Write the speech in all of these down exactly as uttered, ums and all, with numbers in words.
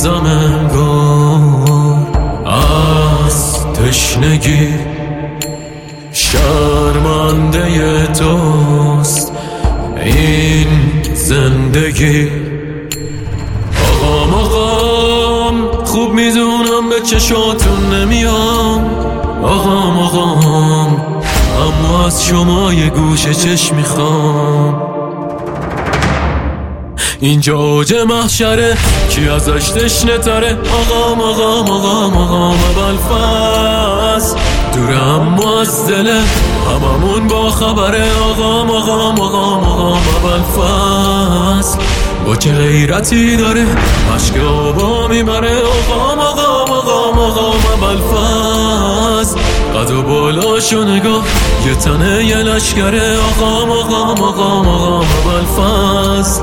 سوزم انگار از تشنگی، شرمنده توست این زندگی. آقام آقام خوب میدونم به چشاتون نمیام، آقام آقام اما از شما یه گوشه چشم میخوام. اینجا اوج محشره کی ازش تشنه تره، آقام آقام آقام آقام ابوالفضل دوره اما از دله هممون با خبره، آقام آقام آقام آقام ابوالفضل با چه غیرتی داره عشق آبا میبره، آقام آقام آقام آقام ابوالفضل قد و بالاشو نگاه یه تنه یه لشکره، آقام آقام آقام آقام ابوالفضل.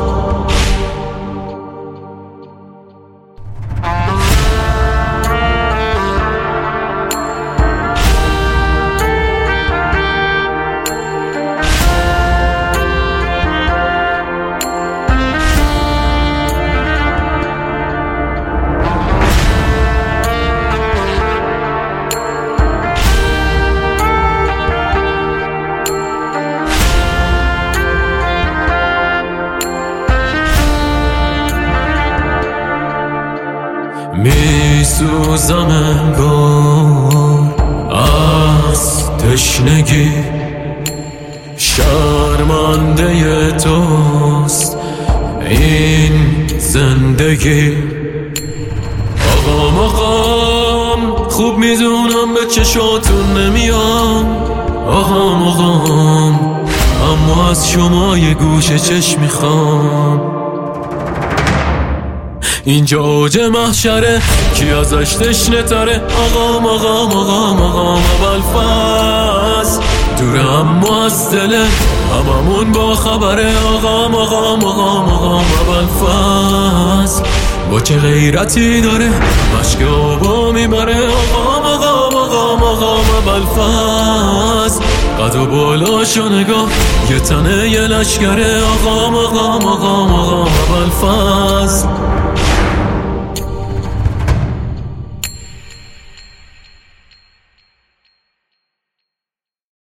میسوزم انگار از تشنگی، شرمنده توست این زندگی. آقام آقام خوب میدونم به چشاتون نمیام، آقام آقام اما از شما یه گوشه چشم میخوام. اینجا اوج محشره کی ازش تشنه تره، آقام آقام آقام آقام ابوالفضل دوره اما از دله هممون با خبره، آقام آقام آقام آقام ابوالفضل با چه غیرتی داره عشق آبا میبره، آقام آقام آقام آقام ابوالفضل قد و بالاشو نگاه یه تنه یه لشکره، آقام آقام آقام آقام ابوالفضل.